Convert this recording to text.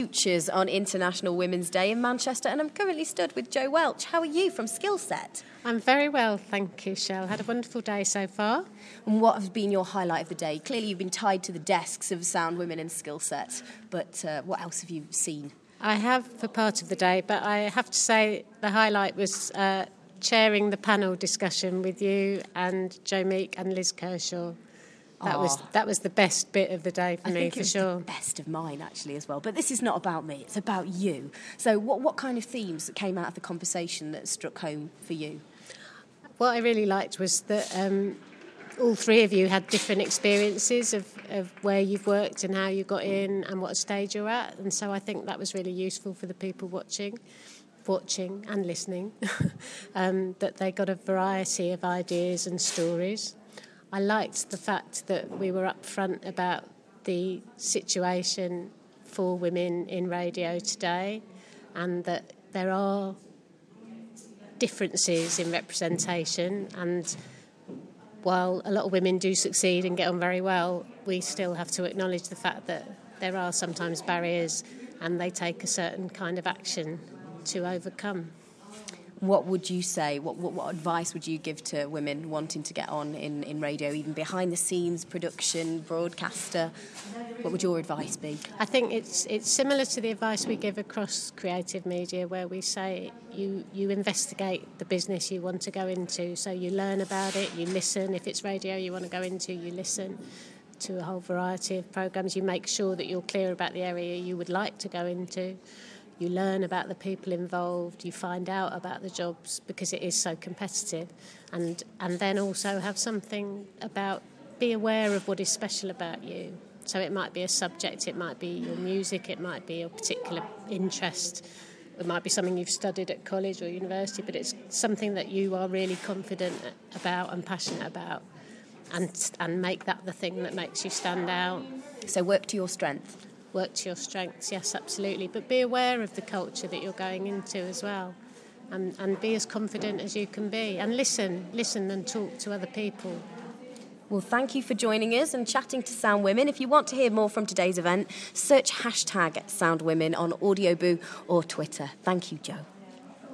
Futures on International Women's Day in Manchester, and I'm currently stood with Jo Welch. How are you from Skillset? I'm very well, thank you, Shell. Had a wonderful day so far. And what has been your highlight of the day? Clearly you've been tied to the desks of Sound Women and Skillset, but what else have you seen? I have for part of the day, but I have to say the highlight was chairing the panel discussion with you and Jo Meek and Liz Kershaw. That was the best bit of the day for me, for sure. The best of mine, actually, as well. But this is not about me, it's about you. So what kind of themes came out of the conversation that struck home for you? What I really liked was that all three of you had different experiences of where you've worked and how you got in and what stage you're at. And so I think that was really useful for the people watching and listening, that they got a variety of ideas and stories. I liked the fact that we were upfront about the situation for women in radio today, and that there are differences in representation, and while a lot of women do succeed and get on very well, we still have to acknowledge the fact that there are sometimes barriers and they take a certain kind of action to overcome. What would you say, what advice would you give to women wanting to get on in radio, even behind the scenes, production, broadcaster? What would your advice be? I think it's similar to the advice we give across creative media, where we say you investigate the business you want to go into. So you learn about it, you listen. If it's radio you want to go into, you listen to a whole variety of programmes. You make sure that you're clear about the area you would like to go into. You learn about the people involved, you find out about the jobs because it is so competitive, and then also have something about, be aware of what is special about you. So it might be a subject, it might be your music, it might be your particular interest, it might be something you've studied at college or university, but it's something that you are really confident about and passionate about, and make that the thing that makes you stand out. So work to your strength. Work to your strengths, yes, absolutely. But be aware of the culture that you're going into as well. And be as confident as you can be. And listen and talk to other people. Well, thank you for joining us and chatting to Sound Women. If you want to hear more from today's event, search #SoundWomen on Audioboo or Twitter. Thank you, Jo.